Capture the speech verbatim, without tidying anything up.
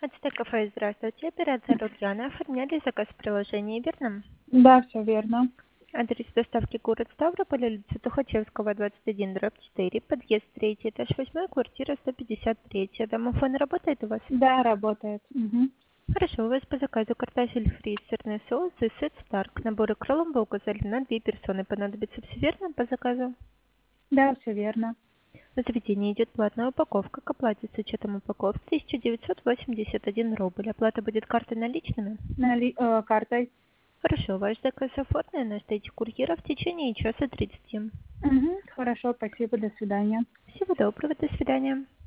Ацтек кафе, здравствуйте. Оператор Ульяна. Оформляли заказ в приложении, верно? Да, все верно. Адрес доставки город Ставрополь, улица Тухачевского, двадцать один, дробь четыре, подъезд третий, этаж восьмой, квартира сто пятьдесят три. Домофон работает у вас? Да, работает. Мгм. Хорошо, у вас по заказу картофель фри, сырный соус и сет Старк. Наборы кролом вы указали на две персоны. Понадобится все верно по заказу? Да, все верно. На заведение идет платная упаковка. К оплате с учетом упаковки тысяча девятьсот восемьдесят один рубль. Оплата будет картой наличными? Нали- э, картой. Хорошо, ваш заказ оформлен, на ждите курьера в течение часа тридцати. Мгм. Хорошо, спасибо, до свидания. Всего доброго, до свидания.